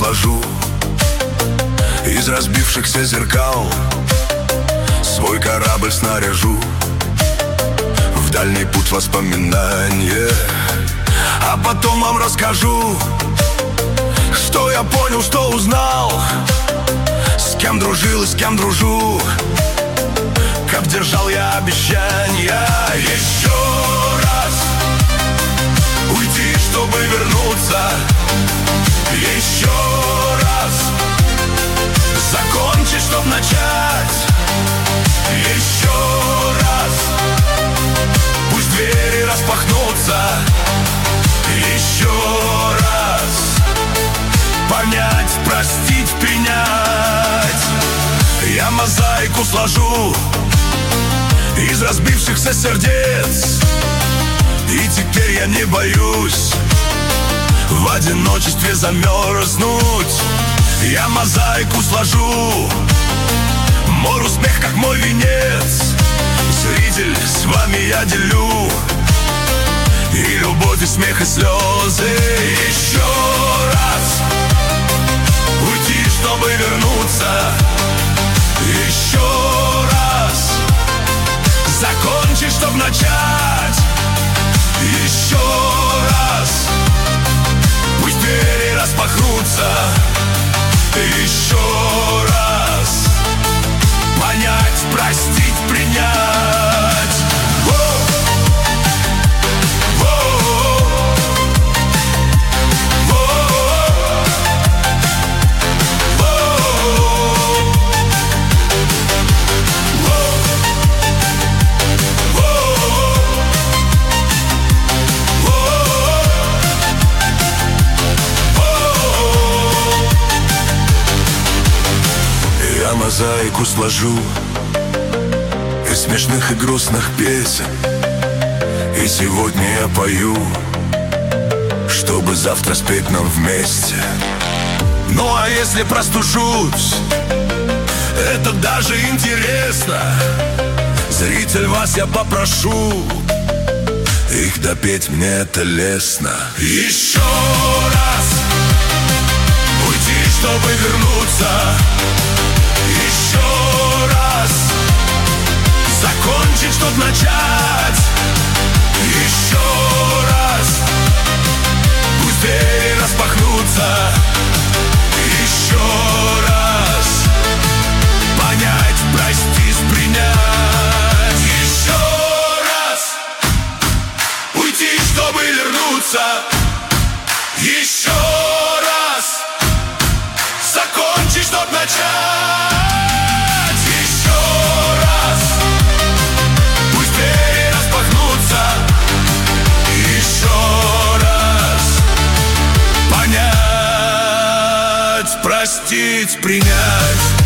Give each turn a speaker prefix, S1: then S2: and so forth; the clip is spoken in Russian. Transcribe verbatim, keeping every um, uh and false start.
S1: сложу из разбившихся зеркал, свой корабль снаряжу в дальний путь воспоминания. А потом вам расскажу, что я понял, что узнал, с кем дружил и с кем дружу, как держал я обещания. Еще раз уйти, чтобы вернуться, еще раз закончить, чтоб начать, еще раз пусть двери распахнутся, еще раз понять, простить, принять. Я мозаику сложу из разбившихся сердец, и теперь я не боюсь в одиночестве замерзнуть. Я мозаику сложу, мой успех как мой венец, зритель, с вами я делю и любовь, и смех, и слезы. Еще раз уйти, чтобы вернуться, еще раз закончить, чтоб начать, еще раз пусть двери распахнутся, еще раз понять, простить, принять. Я мозаику сложу из смешных и грустных песен, и сегодня я пою, чтобы завтра спеть нам вместе. Ну а если простужусь, это даже интересно, зритель, вас я попрошу их допеть, мне это лестно. Еще раз уйти, чтобы вернуться, еще раз закончить, чтоб начать, еще раз пусть двери распахнутся, еще раз понять, простить, принять. Еще раз уйти, чтобы вернуться, еще раз закончить, чтоб начать. Простить, принять.